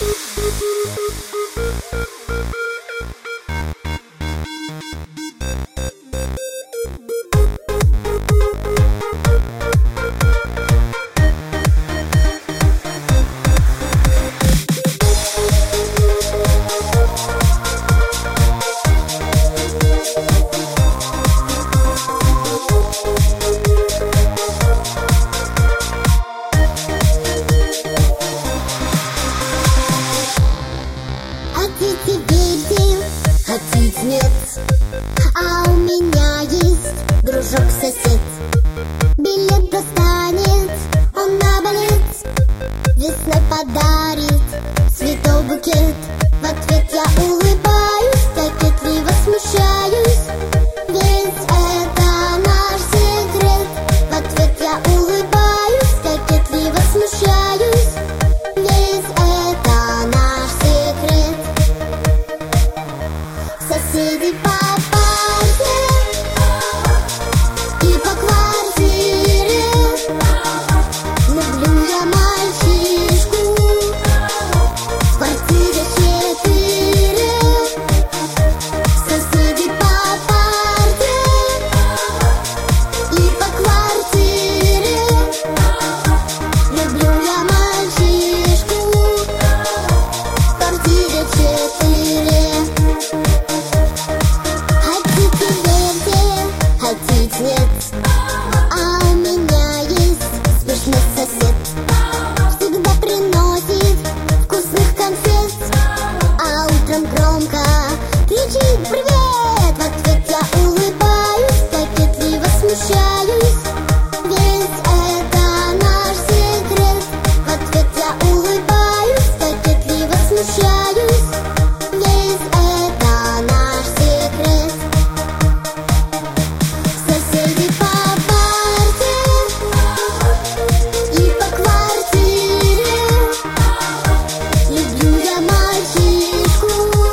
Хотите верьте, хотите нет, а у меня есть дружок-сосед. Билет достанет, он наболит, весной подарит цветов букет. В ответ я улыбаюсь, кокетливо смущаюсь, ведь это наш секрет. В ответ я улыбаюсь, кокетливо смущаюсь, ведь это наш секрет. Соседи по парте и по квартире, люблю я мальчишку, в квартире 4. Соседи по парте и по квартире, люблю я мальчишку, в квартире 4. Хотите верьте, хотите нет, а у меня есть смешной сосед. Всегда приносит вкусных конфет, а утром громко кричит привет. В ответ я улыбаюсь, кокетливо смущаюсь, ведь это наш секрет. В ответ я улыбаюсь, кокетливо смущаюсь, ведь это наш секрет. Соседи по парте и по квартире, люблю я мальчишку,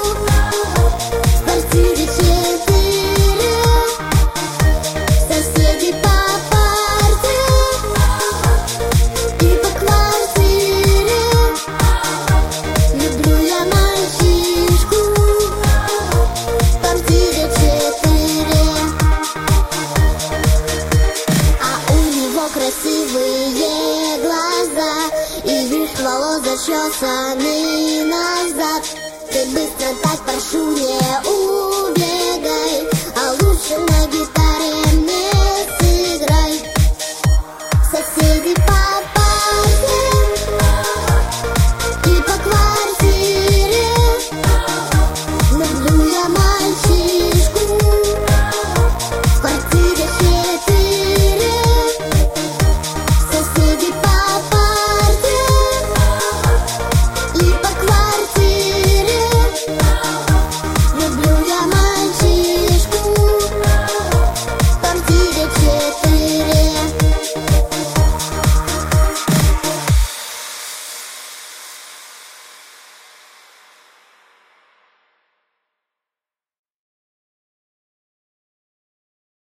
в квартире 4. Соседи по парте и по квартире, люблю я мальчишку, в квартире 4. А у него красивые глаза и вид волос зачесанный назад. Ты быстро так, прошу, не убегай, а лучше на гитаре